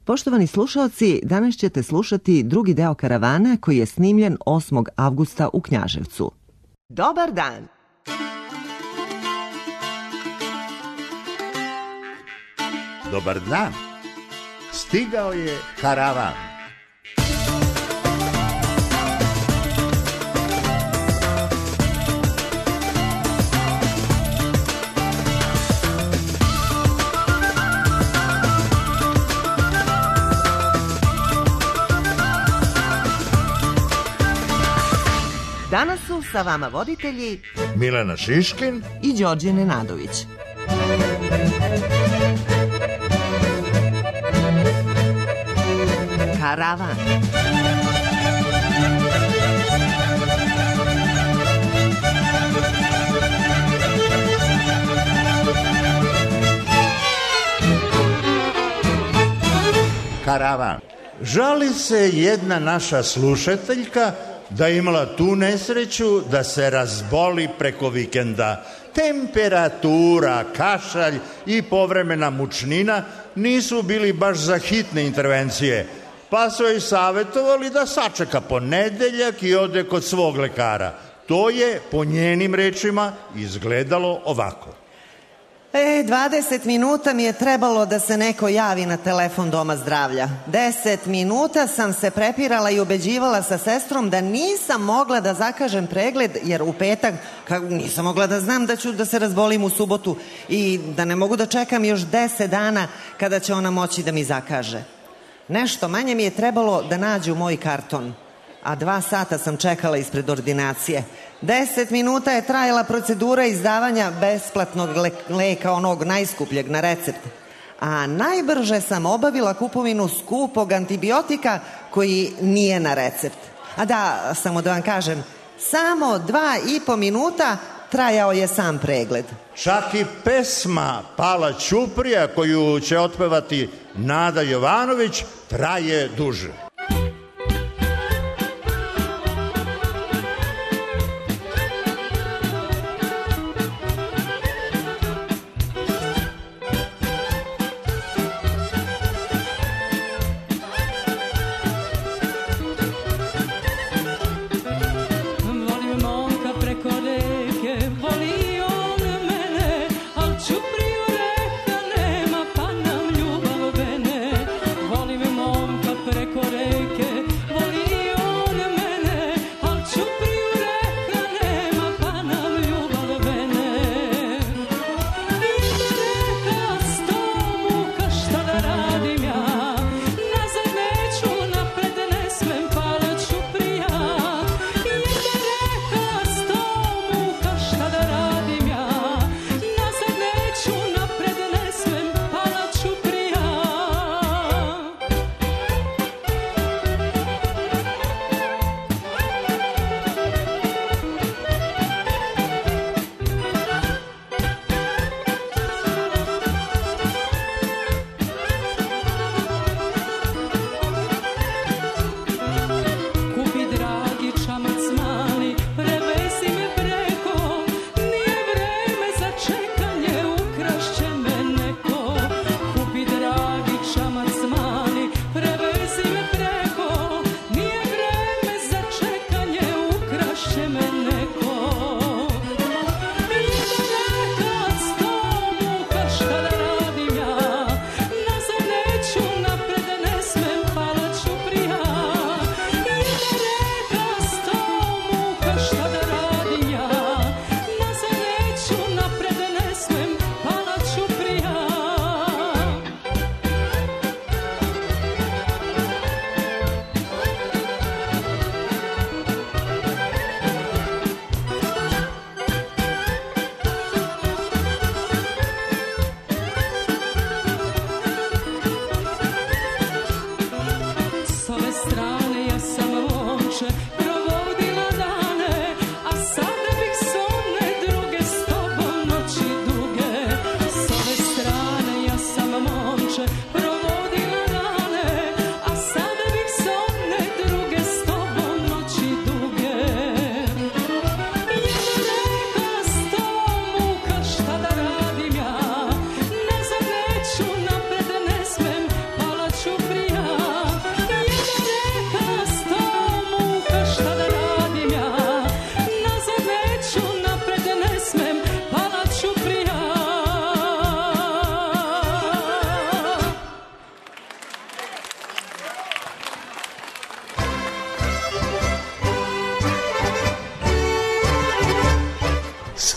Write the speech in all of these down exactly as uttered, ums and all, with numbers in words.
Poštovani slušaoci, danas ćete slušati drugi deo Karavana koji je snimljen osmog avgusta u Knjaževcu. Dobar dan! Dobar dan! Stigao je karavan. Danas su sa vama voditelji Milena Šiškin i Đorđe Nenadović. Karavan. Karavan. Žali se jedna naša slušateljka da je imala tu nesreću da se razboli preko vikenda. Temperatura, kašalj i povremena mučnina nisu bili baš za hitne intervencije, pa su joj savjetovali da sačeka ponedeljak i ode kod svog lekara. To je, po njenim rečima, izgledalo ovako. E, dvadeset minuta mi je trebalo da se neko javi na telefon doma zdravlja. deset minuta sam se prepirala i ubeđivala sa sestrom da nisam mogla da zakažem pregled, jer u petak nisam mogla da znam da ću da se razbolim u subotu i da ne mogu da čekam još deset dana kada će ona moći da mi zakaže. Nešto manje mi je trebalo da nađu moj karton, a dva sata sam čekala ispred ordinacije. Deset minuta je trajala procedura izdavanja besplatnog leka, onog najskupljeg na recept. A najbrže sam obavila kupovinu skupog antibiotika koji nije na recept. A da, samo da vam kažem, samo dva i po minuta trajao je sam pregled. Čak i pesma Pala Ćuprija koju će otpevati Nada Jovanović traje duže. Preko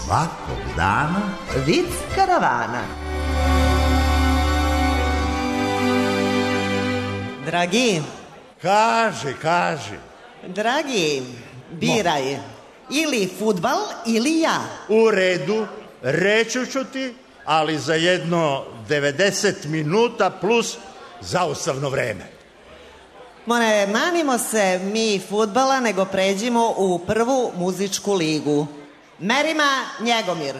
svakog dana Vic karavana. Dragi, Kaži, kaži. dragi, biraj. Ili fudbal ili ja. U redu, reću ću ti, ali za jedno devedeset minuta plus zaustavno vreme. More, manimo se mi fudbala, nego pređimo u prvu muzičku ligu. Merima Njegomir.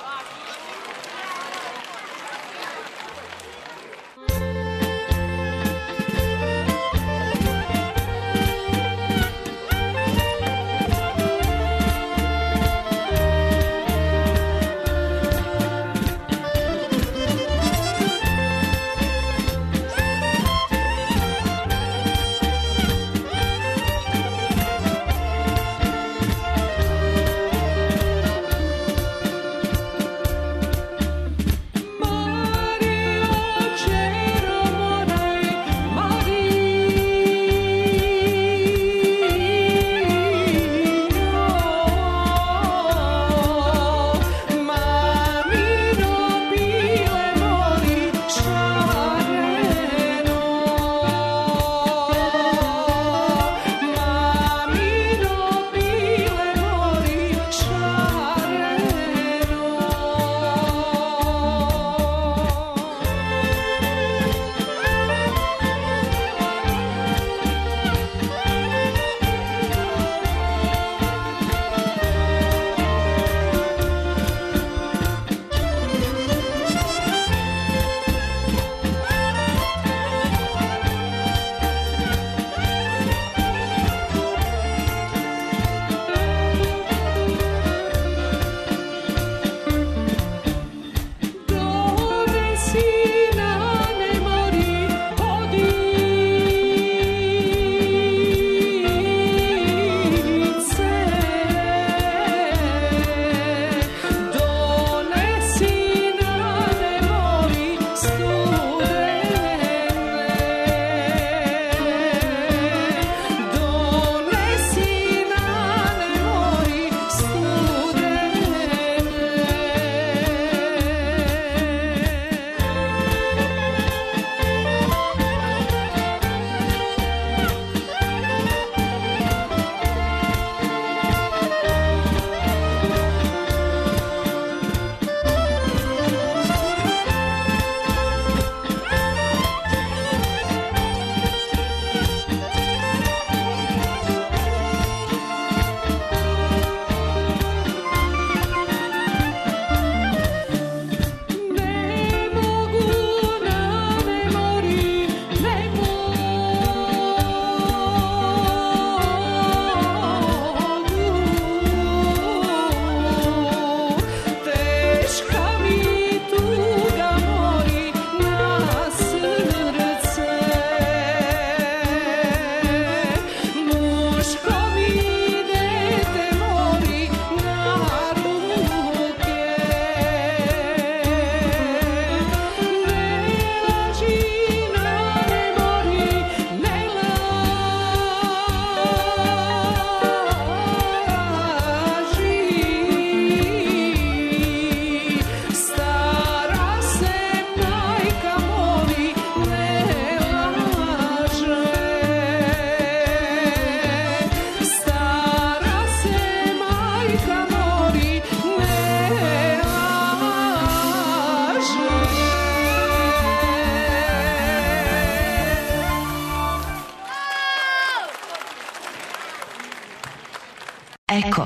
Eko.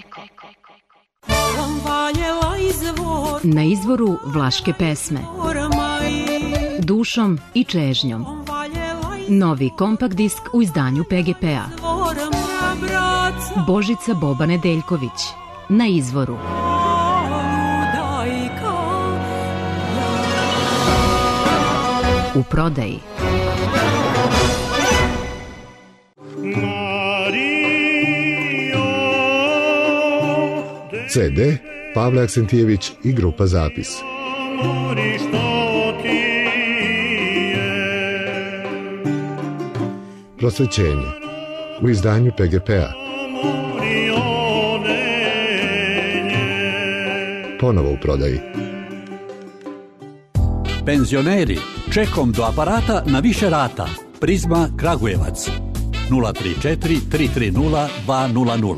Na izvoru vlaške pesme. Dušom i čežnjom. Novi kompakt disk u izdanju P G P-a. Božica Boba Nedeljković. Na izvoru. U prodaji. C D Pavle Aksentijević i grupa Zapis. Prosvećenje u izdanju P G P-a. ponovo u prodaji. Penzioneri, čekom do aparata na više rata. Prizma Kragujevac. nula tri četiri tri tri nula dva nula nula.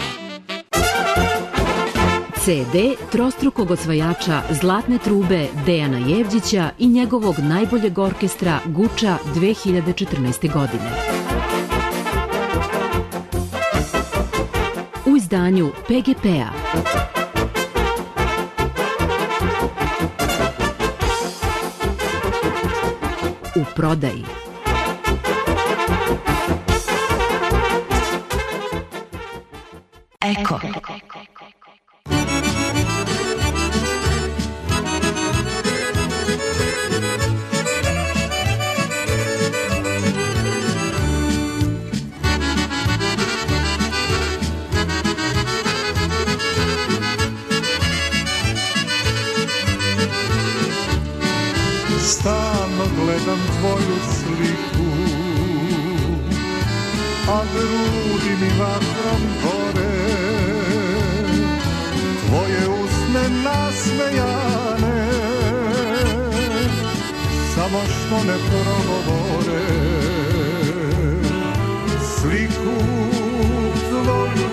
ce de trostrukog osvajača Zlatne trube Dejana Jevđića i njegovog najboljeg orkestra Guča dve hiljade četrnaeste. godine. U izdanju pe ge pe-a. U prodaji. Eko. Stalno gledam tvoju sliku, a grudi mi vatrom gore. Tvoje usne nasmejane, samo što ne progovore. Sliku tvoju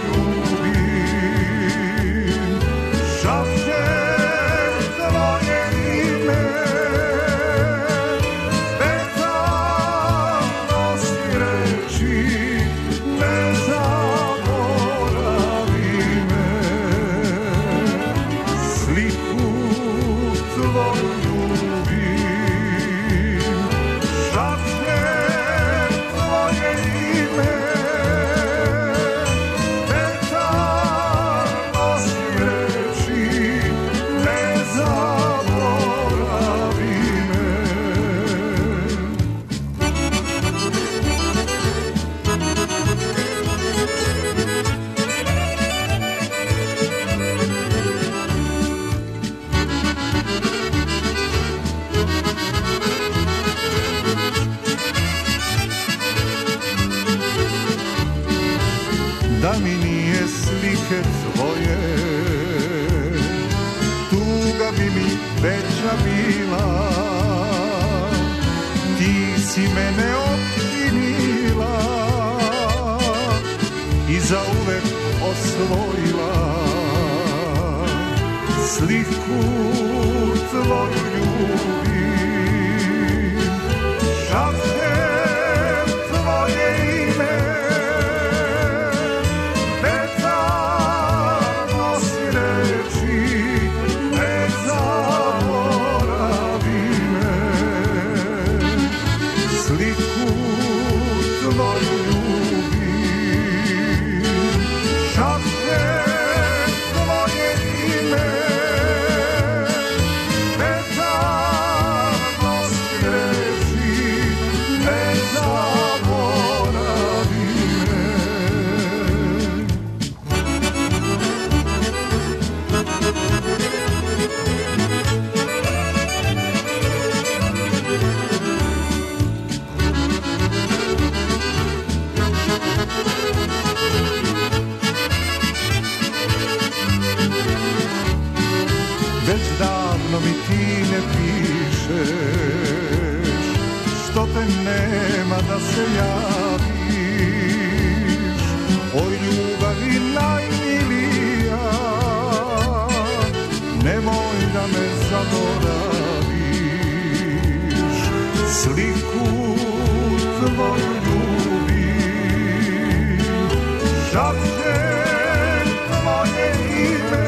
ljubim, šapće tvoje ime. Da mi nije slike tvoje, tuga bi mi veća bila. Ti si mene optimila i zauvek osvojila. Sliku tvoju ljubim, šapćem tvoje ime. Da se javiš, oj ljubavi najmilija, nemoj da me zaboraviš. Sliku tvoju ljubim, šapćem tvoje ime.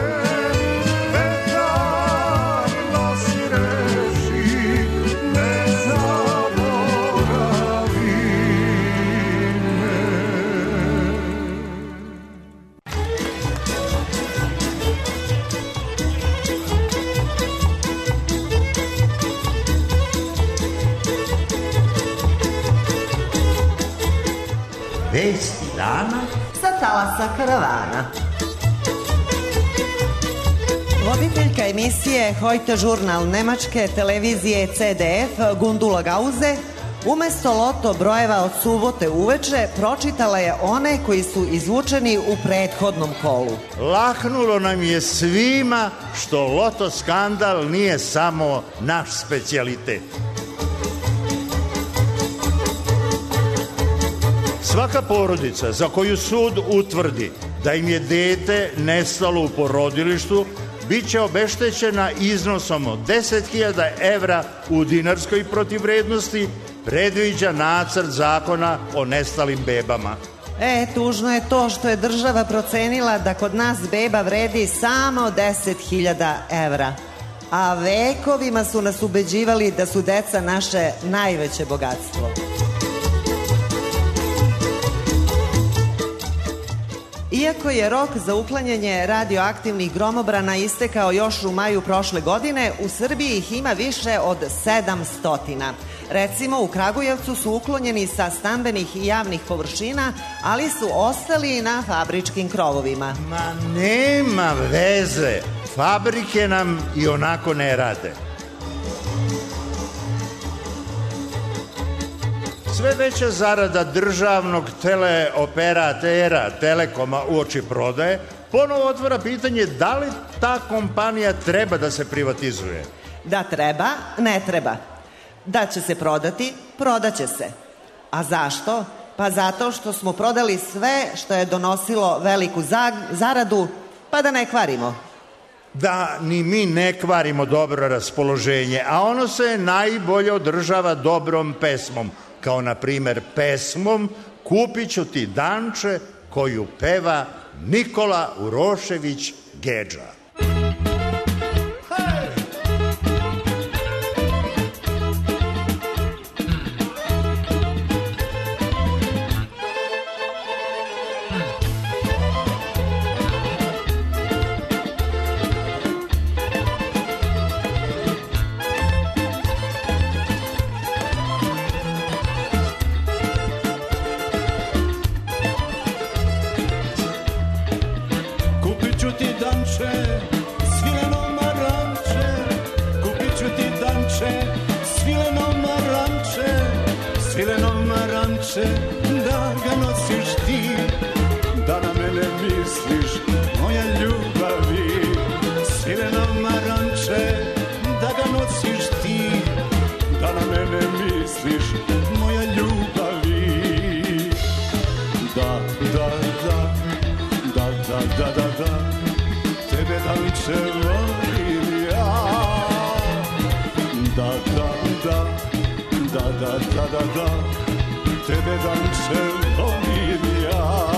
Bez talasa karavana. Voditeljka emisije Heute Journal nemačke televizije C D F Gundula Gause umesto loto brojeva od subote uveče pročitala je one koji su izvučeni u prethodnom kolu. Lahnulo nam je svima što loto skandal nije samo naš specijalitet. Svaka porodica za koju sud utvrdi da im je dete nestalo u porodilištu bit će obeštećena iznosom od deset hiljada evra u dinarskoj protivvrednosti, predviđa nacrt zakona o nestalim bebama. E, tužno je to što je država procenila da kod nas beba vredi samo deset hiljada evra. A vekovima su nas ubeđivali da su deca naše najveće bogatstvo. Iako je rok za uklanjanje radioaktivnih gromobrana istekao još u maju prošle godine, u Srbiji ih ima više od sedamsto. Recimo, u Kragujevcu su uklonjeni sa stambenih i javnih površina, ali su ostali na fabričkim krovovima. Ma nema veze, fabrike nam i onako ne rade. Sve veća zarada državnog teleoperatera Telekoma uoči prodaje ponovo otvara pitanje da li ta kompanija treba da se privatizuje. Da treba, ne treba. Da će se prodati, prodaće se. A zašto? Pa zato što smo prodali sve što je donosilo veliku zaradu, pa da ne kvarimo. Da ni mi ne kvarimo dobro raspoloženje, a ono se najbolje održava dobrom pesmom, kao na primer pesmom Kupit ću ti danče koju peva Nikola Urošević Gedža. Da ga nosiš ti, da na mene misliš, moja ljubavi. Svileno maranče, da ga nosiš ti, da na mene misliš, moja ljubavi. Da, da, da, da, da, da, da, da, tebe danče volim ja. Da, da, da, da, da, da, da, da, tebe danče volim ja.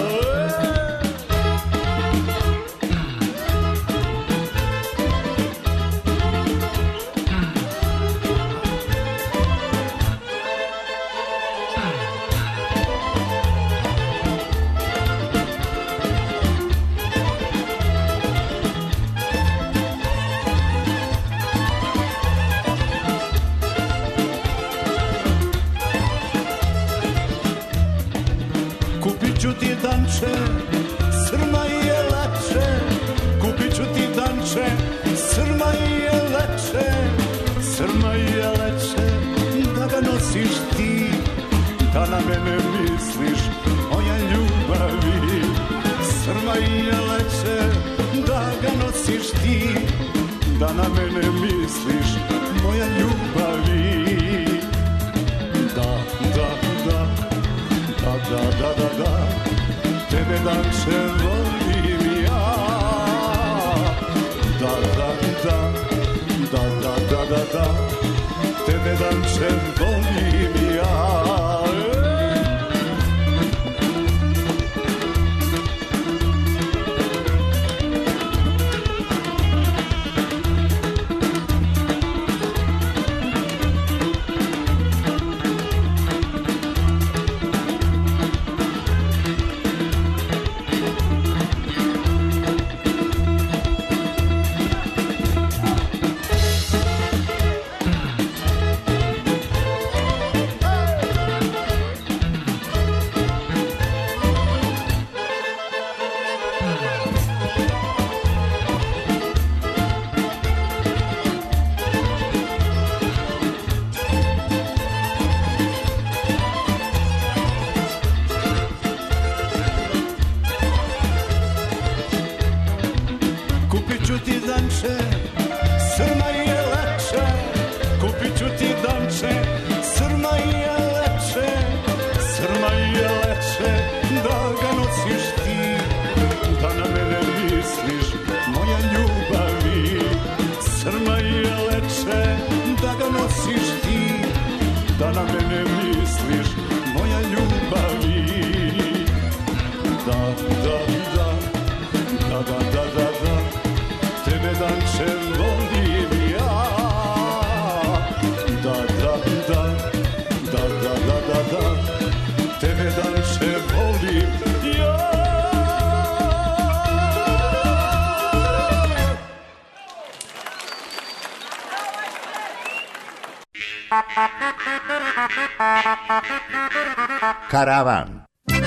Danče, srma je leče, kupit ću ti danče, srma je leče, srma je leče, da ga nosiš ti, da na mene misliš, moja ljubavi. Srma je leče, da ga nosiš ti, da na mene misliš, moja ljubavi. Da, da, da, da, da, da, da, da, tebe danče volim ja. Da, da, da, da, da, da, da, da, tebe danče volim ja. Karavan.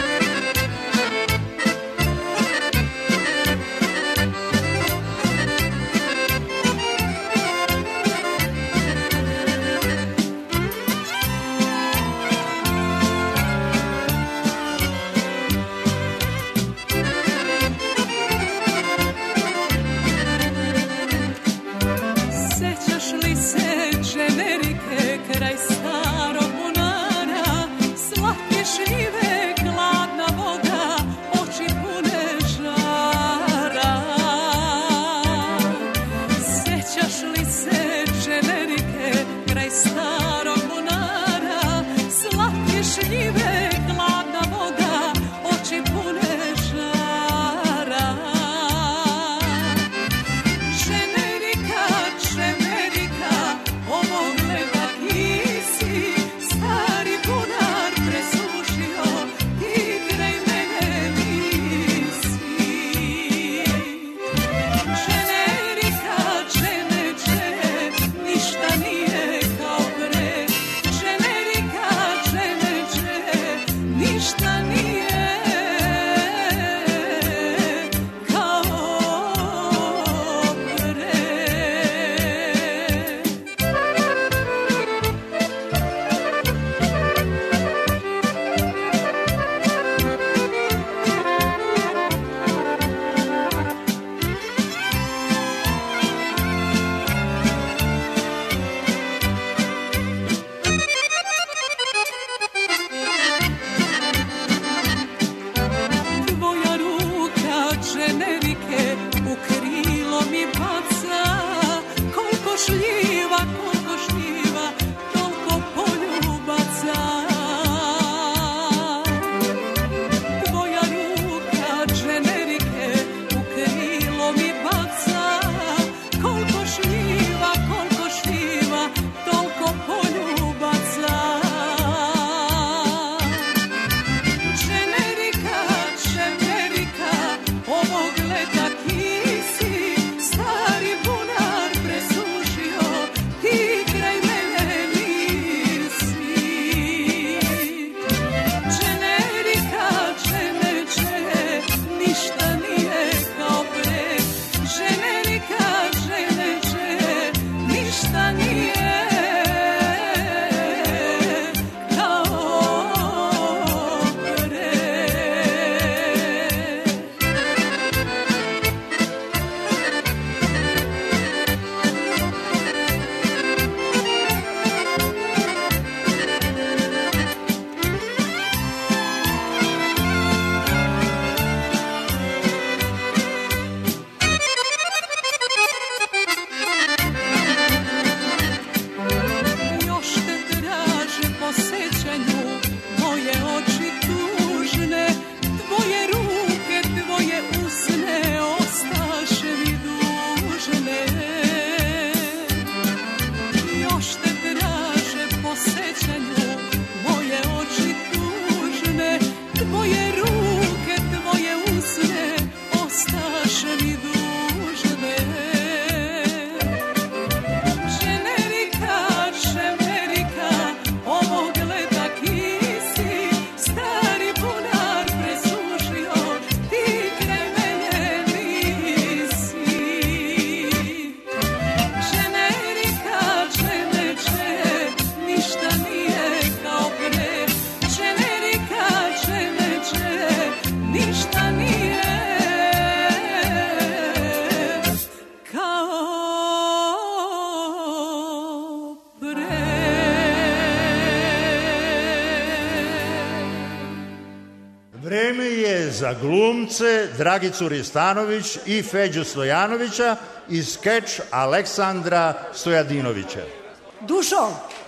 Vreme je za glumce Dragicu Ristanović i Feđu Stojanovića i skeč Aleksandra Stojadinovića. Dušo,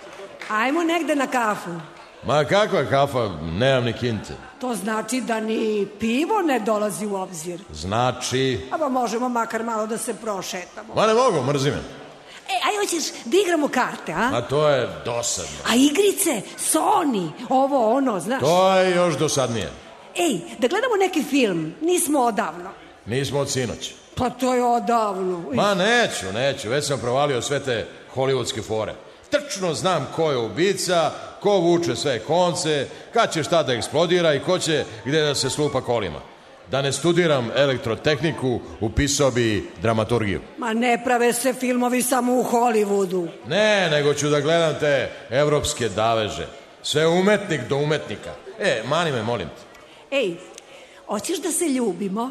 ajmo negde na kafu. Ma kakva kafa, nemam ni kinte. To znači da ni pivo ne dolazi u obzir. Znači? A pa možemo makar malo da se prošetamo. Ma ne mogu, mrzi me. E, aj hoćeš da igramo karte, a? A to je dosadno. A igrice, Sony, ovo ono, znaš. To je još dosadnije. Ej, da gledamo neki film, nismo odavno. Nismo od sinoć. Pa to je odavno. Ma neću, neću, već sam provalio sve te hollywoodske fore. Tačno znam ko je ubica, ko vuče sve konce, kad će šta da eksplodira i ko će gde da se slupa kolima. Da ne studiram elektrotehniku, upisao bi dramaturgiju. Ma ne prave se filmovi samo u Hollywoodu. Ne, nego ću da gledam te evropske daveže. Sve umetnik do umetnika. E, mani me, molim te. Ej, hoćeš da se ljubimo?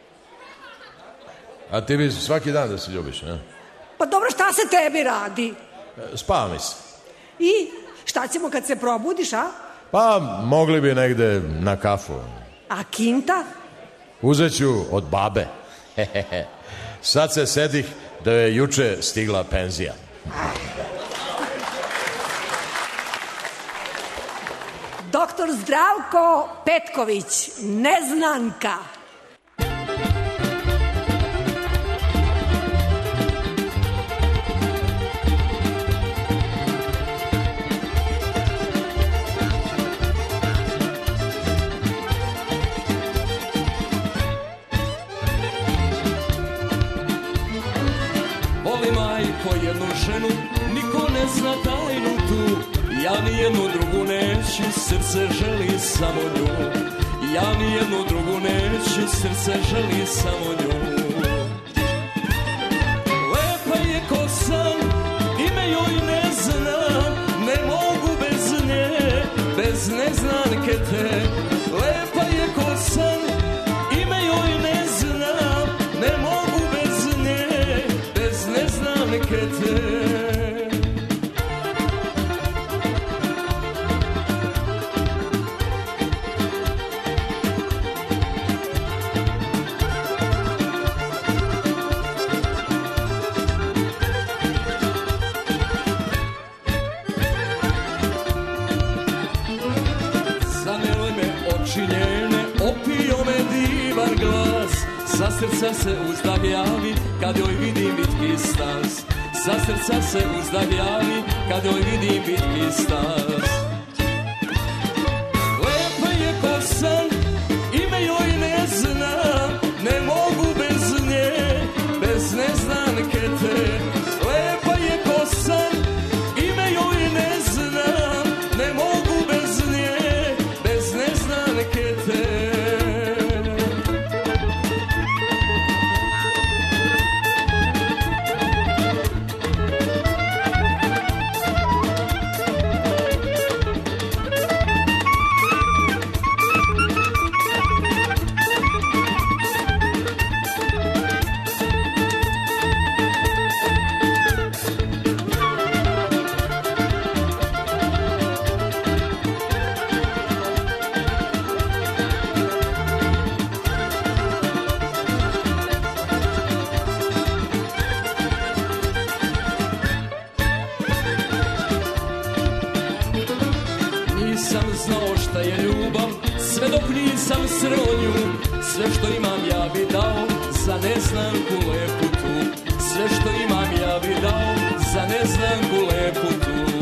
A ti bi svaki dan da se ljubiš, ne? Pa dobro, šta se tebi radi? Spava mi se. I šta ćemo kad se probudiš, a? Pa, mogli bi negde na kafu. A kinta? Uzet ću od babe. Sad se sedih da je juče stigla penzija. Doktor Zdravko Petković, neznanka. Voli majko jednu ženu, niko ne zna tajnu tu. Ja ni jednu drugu neću, srce želi samo nju. Ja ni jednu drugu neću, srce želi samo nju. Lepa je ko san, ime joj ne znam, ne mogu bez nje, bez neznanke te. Lepa je ko san, ime joj ne znam, ne mogu bez nje, bez neznanke te. Sa srca se uzdah javi, kad joj vidim vitki stas. Sa srca se uzdah javi, kad joj vidim vitki stas. Lepa je ko san, ime joj ne znam, ne mogu bez nje, bez neznanke te. Lepa je ko san, ime joj ne znam, ne mogu bez nje, bez neznanke te. Sve što imam ja bi dao za neznanku lepu tu. Sve što imam ja bi dao za neznanku lepu tu.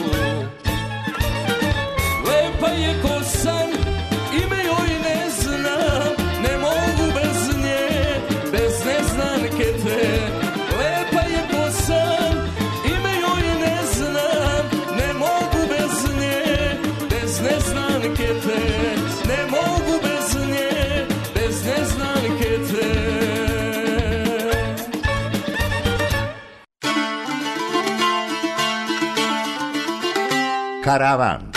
Lepa je ko san, ime joj ne znam, ne mogu bez nje, bez neznanke te. Lepa je ko san, ime joj ne znam, ne mogu bez nje, bez neznanke te. Ne mogu bez nje, bez neznanke te. Karavan.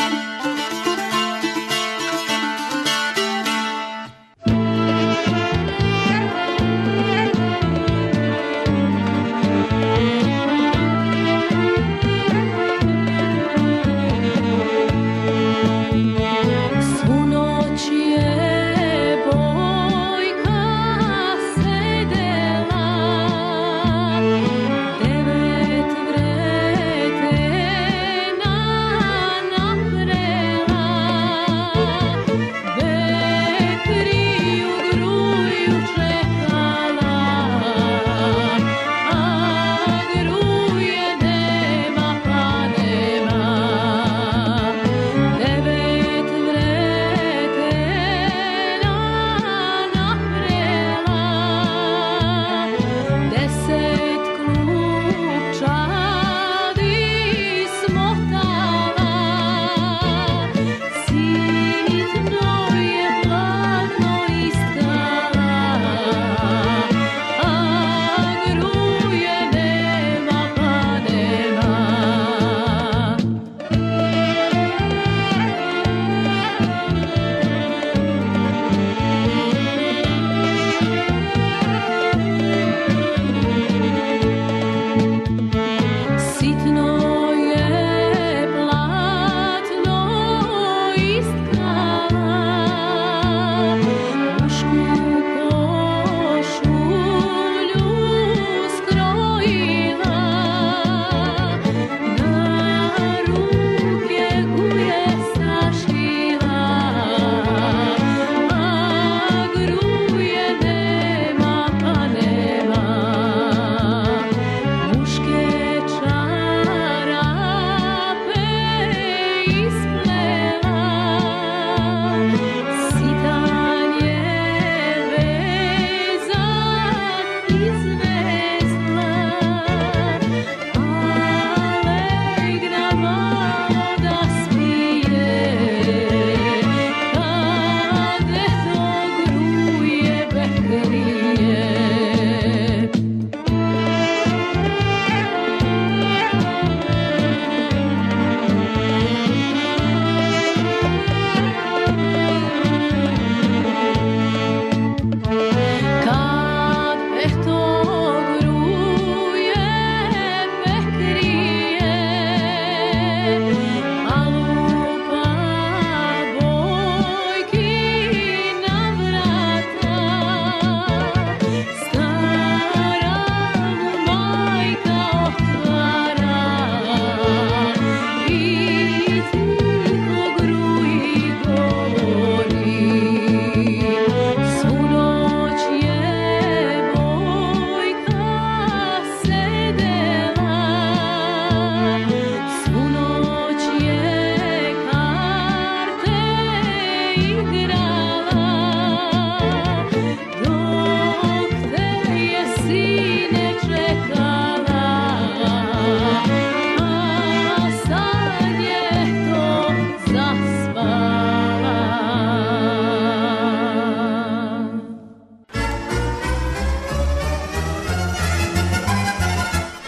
Na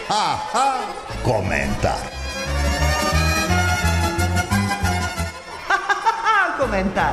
ha, ha, komentar. Komentar.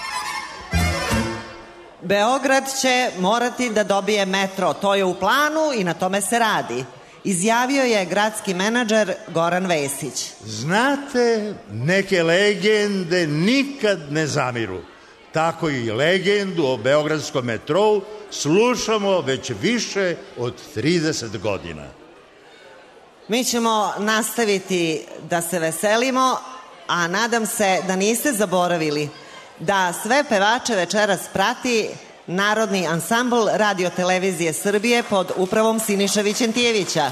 Beograd će morati da dobije metro. To je u planu i na tome se radi. Izjavio je gradski menadžer Goran Vesić. Znate, neke legende nikad ne zamiru. Tako i legendu o beogradskom metrou slušamo već više od trideset godina. Mi ćemo nastaviti da se veselimo, a nadam se da niste zaboravili da sve pevače večeras prati Narodni ansambl Radio televizije Srbije pod upravom Siniše Vićentijevića.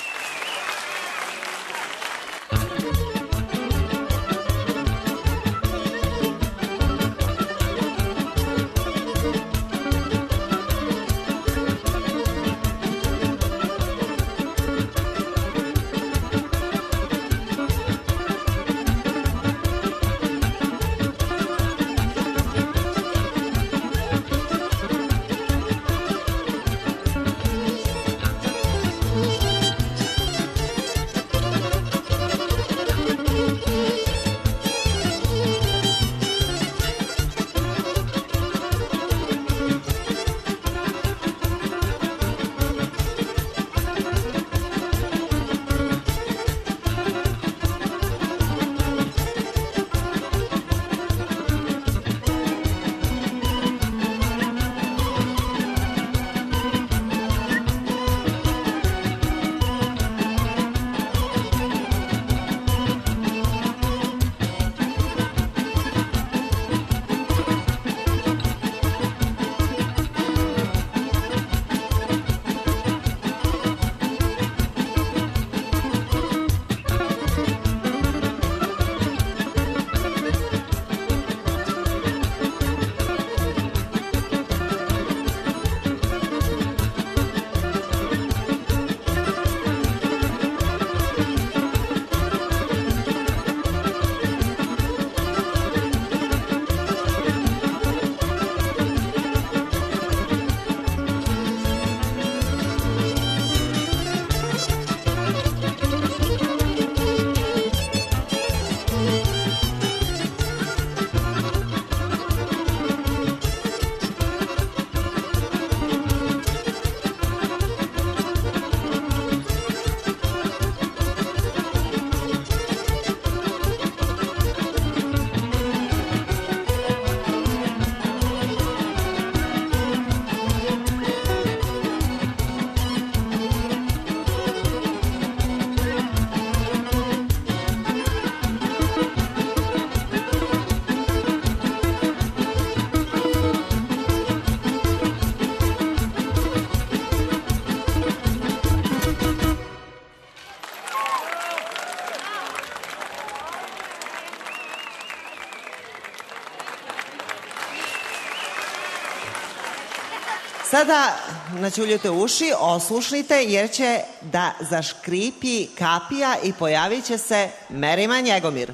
Sada naćuljite uši, oslušnite, jer će da zaškripi kapija i pojavit će se Merima Njegomir.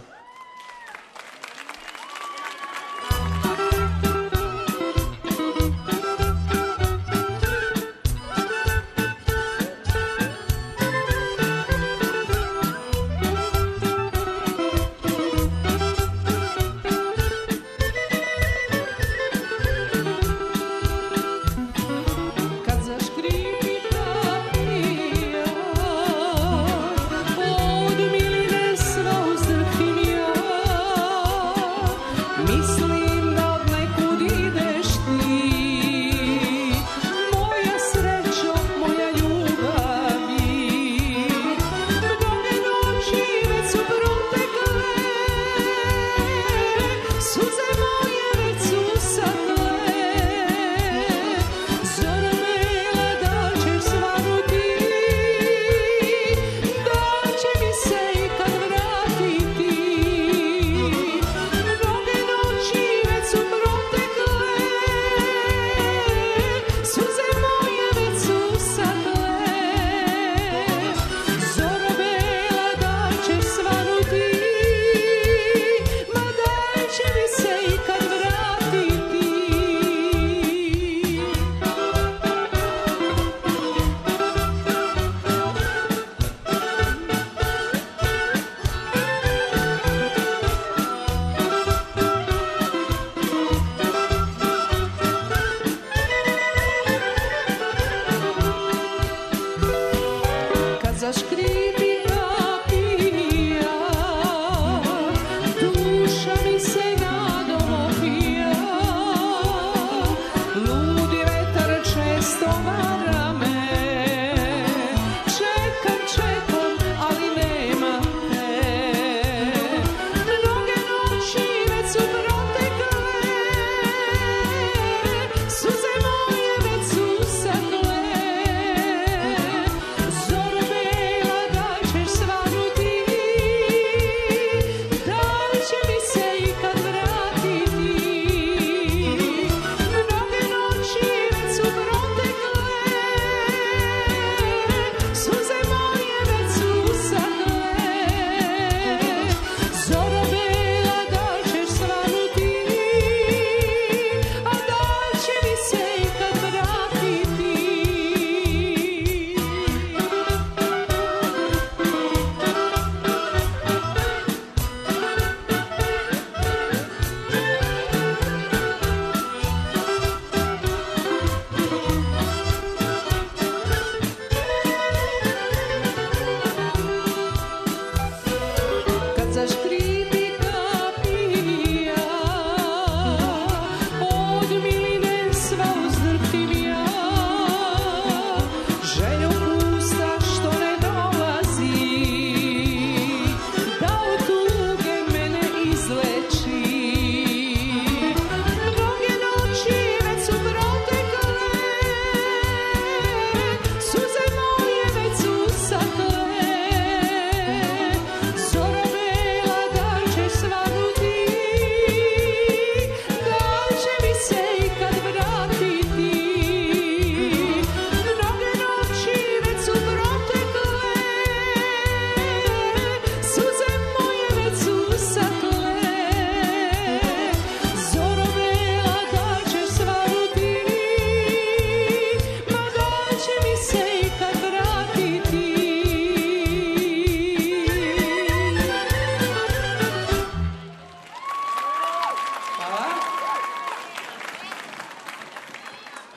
Od miline sva uzdrhim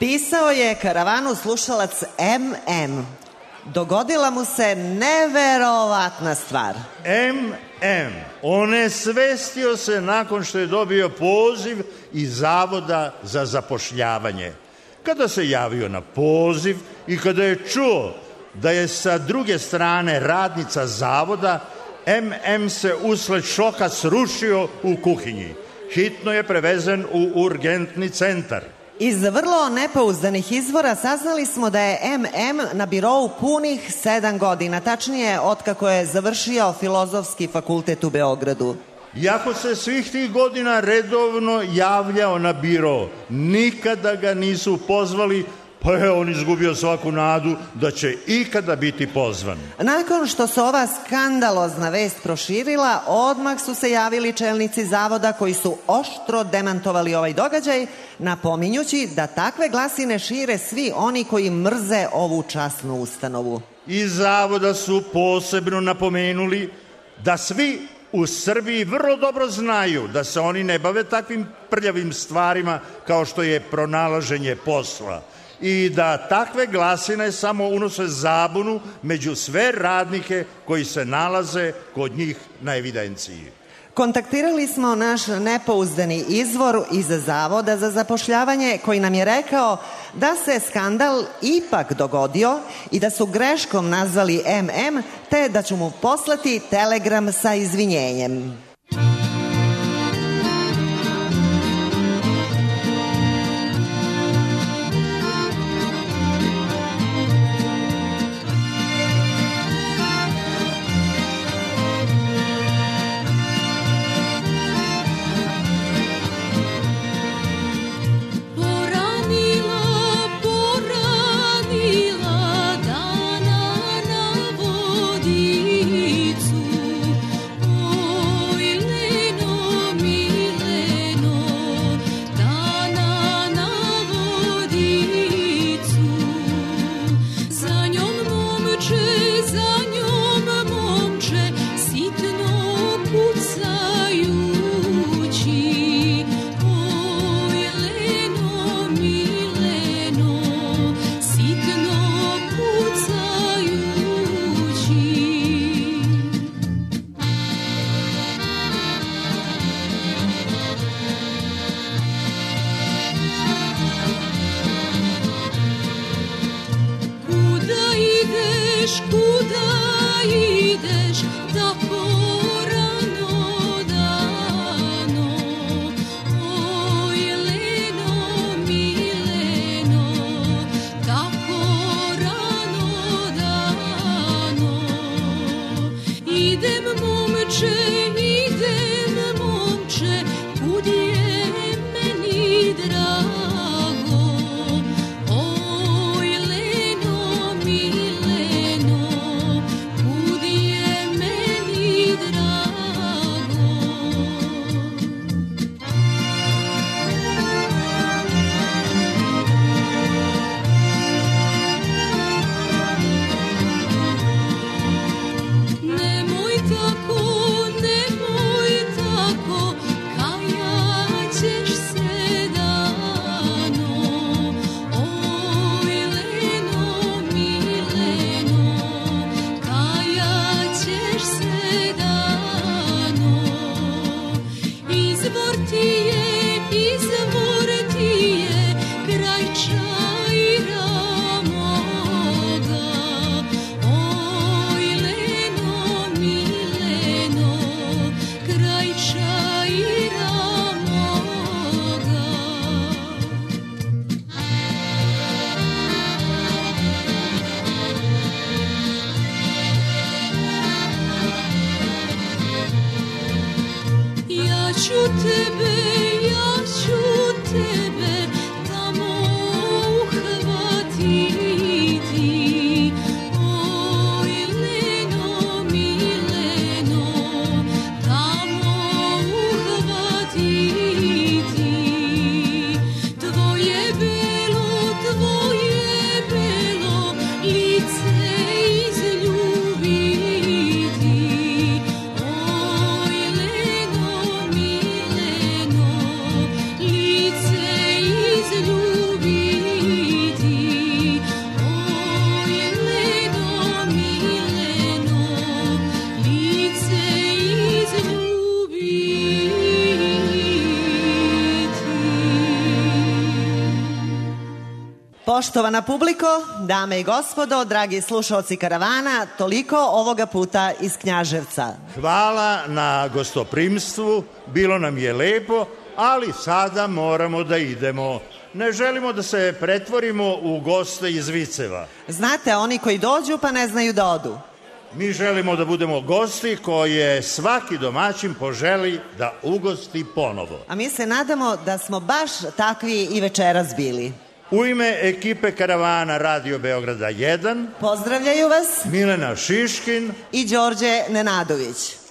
Pisao je karavanu slušalac M M. Dogodila mu se neverovatna stvar. M M onesvestio se nakon što je dobio poziv iz Zavoda za zapošljavanje. Kada se javio na poziv i kada je čuo da je sa druge strane radnica zavoda, M M se usled šoka srušio u kuhinji. Hitno je prevezen u urgentni centar. Iz vrlo nepouzdanih izvora saznali smo da je M M na birou punih sedam godina, tačnije otkako je završio Filozofski fakultet u Beogradu. Iako se svih tih godina redovno javljao na biro, nikada ga nisu pozvali, pa je on izgubio svaku nadu da će ikada biti pozvan. Nakon što se ova skandalozna vest proširila, odmah su se javili čelnici zavoda koji su oštro demantovali ovaj događaj, napominjući da takve glasine šire svi oni koji mrze ovu časnu ustanovu. Iz zavoda su posebno napomenuli da svi u Srbiji vrlo dobro znaju da se oni ne bave takvim prljavim stvarima kao što je pronalaženje posla i da takve glasine samo unose zabunu među sve radnike koji se nalaze kod njih na evidenciji. Kontaktirali smo naš nepouzdani izvor iz Zavoda za zapošljavanje koji nam je rekao da se skandal ipak dogodio i da su greškom nazvali M M te da ću mu poslati telegram sa izvinjenjem. No Poštovana publiko, dame i gospodo, dragi slušaoci karavana, toliko ovoga puta iz Knjaževca. Hvala na gostoprimstvu, bilo nam je lepo, ali sada moramo da idemo. Ne želimo da se pretvorimo u goste iz viceva. Znate, oni koji dođu pa ne znaju da odu. Mi želimo da budemo gosti koje svaki domaćin poželi da ugosti ponovo. A mi se nadamo da smo baš takvi i večeras bili. U ime ekipe karavana Radio Beograda jedan pozdravljaju vas Milena Šiškin i Đorđe Nenadović.